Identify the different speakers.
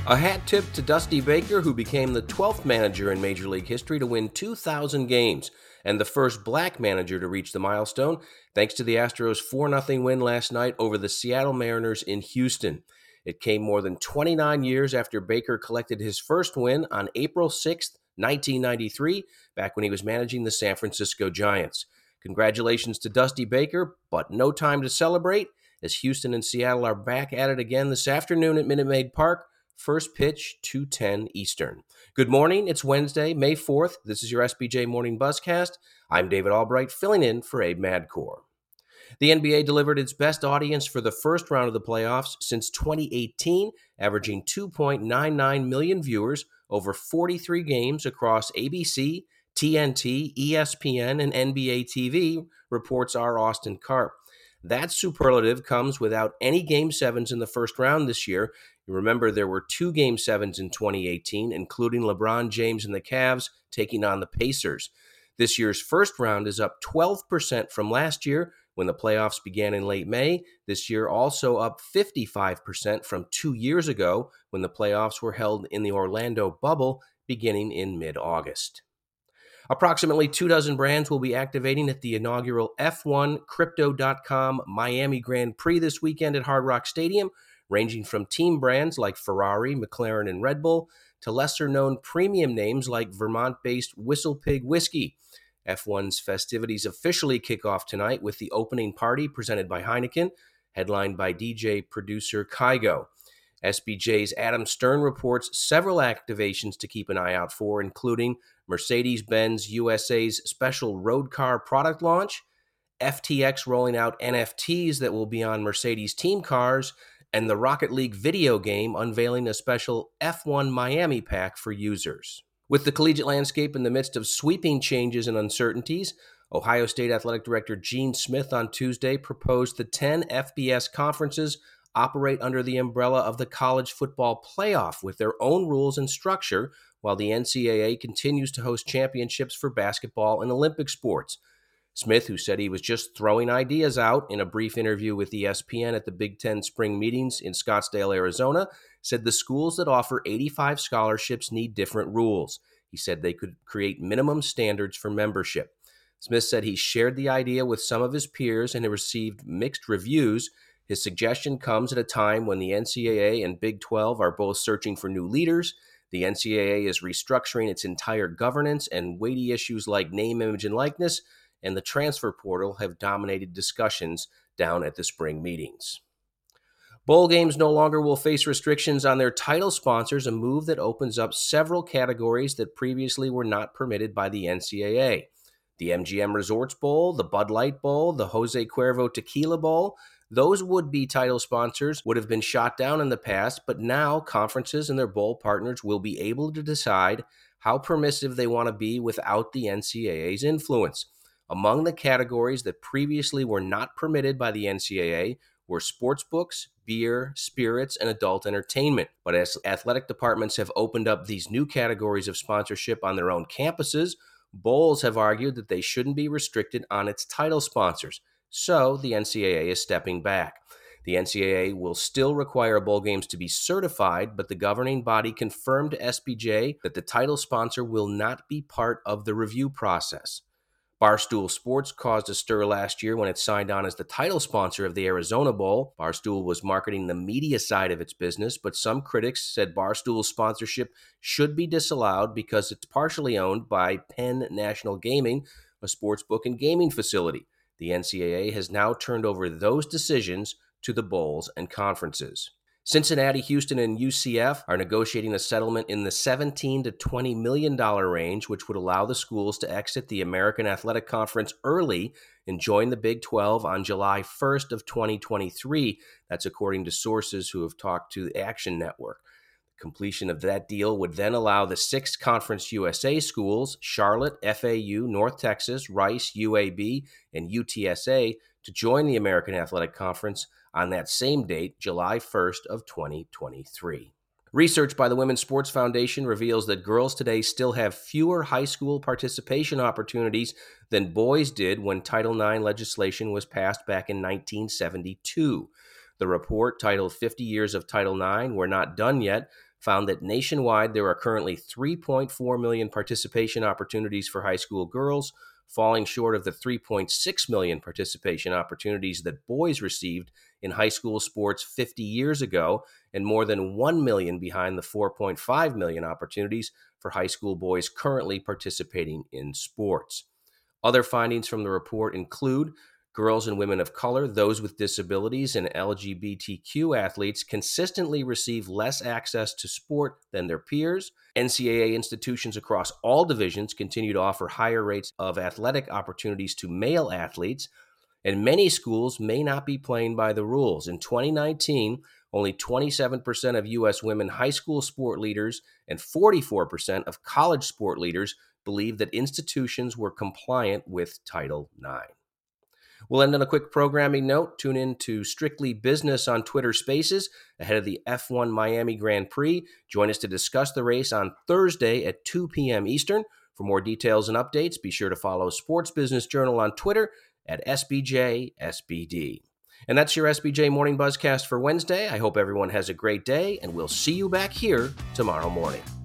Speaker 1: A hat tip to Dusty Baker, who became the 12th manager in Major League history to win 2,000 games and the first black manager to reach the milestone, thanks to the Astros' 4-0 win last night over the Seattle Mariners in Houston. It came more than 29 years after Baker collected his first win on April 6, 1993, back when he was managing the San Francisco Giants. Congratulations to Dusty Baker, but no time to celebrate, as Houston and Seattle are back at it again this afternoon at Minute Maid Park. First pitch, 2:10 Eastern. Good morning. It's Wednesday, May 4th. This is your SBJ Morning Buzzcast. I'm David Albright, filling in for Abe Madkour. The NBA delivered its best audience for the first round of the playoffs since 2018, averaging 2.99 million viewers over 43 games across ABC, TNT, ESPN, and NBA TV, reports R. Austin Karp. That superlative comes without any Game 7s in the first round this year. You remember there were 2 Game 7s in 2018, including LeBron James and the Cavs taking on the Pacers. This year's first round is up 12% from last year when the playoffs began in late May. This year also up 55% from 2 years ago when the playoffs were held in the Orlando bubble beginning in mid-August. Approximately 24 brands will be activating at the inaugural F1 Crypto.com Miami Grand Prix this weekend at Hard Rock Stadium, ranging from team brands like Ferrari, McLaren, and Red Bull to lesser-known premium names like Vermont-based Whistle Pig Whiskey. F1's festivities officially kick off tonight with the opening party presented by Heineken, headlined by DJ producer Kygo. SBJ's Adam Stern reports several activations to keep an eye out for, including Mercedes-Benz USA's special road car product launch, FTX rolling out NFTs that will be on Mercedes team cars, and the Rocket League video game unveiling a special F1 Miami pack for users. With the collegiate landscape in the midst of sweeping changes and uncertainties, Ohio State Athletic Director Gene Smith on Tuesday proposed the 10 FBS conferences operate under the umbrella of the College Football Playoff with their own rules and structure, while the NCAA continues to host championships for basketball and Olympic sports. Smith, who said he was just throwing ideas out in a brief interview with ESPN at the Big Ten spring meetings in Scottsdale, Arizona, said the schools that offer 85 scholarships need different rules. He said they could create minimum standards for membership. Smith said he shared the idea with some of his peers and had received mixed reviews. His suggestion comes at a time when the NCAA and Big 12 are both searching for new leaders. The NCAA is restructuring its entire governance, and weighty issues like name, image, and likeness and the transfer portal have dominated discussions down at the spring meetings. Bowl games no longer will face restrictions on their title sponsors, a move that opens up several categories that previously were not permitted by the NCAA. The MGM Resorts Bowl, the Bud Light Bowl, the Jose Cuervo Tequila Bowl, those would-be title sponsors would have been shot down in the past, but now conferences and their bowl partners will be able to decide how permissive they want to be without the NCAA's influence. Among the categories that previously were not permitted by the NCAA were sports books, beer, spirits, and adult entertainment. But as athletic departments have opened up these new categories of sponsorship on their own campuses, bowls have argued that they shouldn't be restricted on its title sponsors. So the NCAA is stepping back. The NCAA will still require bowl games to be certified, but the governing body confirmed to SBJ that the title sponsor will not be part of the review process. Barstool Sports caused a stir last year when it signed on as the title sponsor of the Arizona Bowl. Barstool was marketing the media side of its business, but some critics said Barstool's sponsorship should be disallowed because it's partially owned by Penn National Gaming, a sportsbook and gaming facility. The NCAA has now turned over those decisions to the bowls and conferences. Cincinnati, Houston, and UCF are negotiating a settlement in the $17 to $20 million range, which would allow the schools to exit the American Athletic Conference early and join the Big 12 on July 1st of 2023. That's according to sources who have talked to the Action Network. Completion of that deal would then allow the 6 Conference USA schools, Charlotte, FAU, North Texas, Rice, UAB, and UTSA, to join the American Athletic Conference on that same date, July 1st of 2023. Research by the Women's Sports Foundation reveals that girls today still have fewer high school participation opportunities than boys did when Title IX legislation was passed back in 1972. The report, titled 50 Years of Title IX, We're Not Done Yet, found that nationwide there are currently 3.4 million participation opportunities for high school girls, falling short of the 3.6 million participation opportunities that boys received in high school sports 50 years ago, and more than 1 million behind the 4.5 million opportunities for high school boys currently participating in sports. Other findings from the report include girls and women of color, those with disabilities, and LGBTQ athletes consistently receive less access to sport than their peers. NCAA institutions across all divisions continue to offer higher rates of athletic opportunities to male athletes, and many schools may not be playing by the rules. In 2019, only 27% of U.S. women high school sport leaders and 44% of college sport leaders believed that institutions were compliant with Title IX. We'll end on a quick programming note. Tune in to Strictly Business on Twitter Spaces ahead of the F1 Miami Grand Prix. Join us to discuss the race on Thursday at 2 p.m. Eastern. For more details and updates, be sure to follow Sports Business Journal on Twitter at SBJSBD. And that's your SBJ Morning Buzzcast for Wednesday. I hope everyone has a great day, and we'll see you back here tomorrow morning.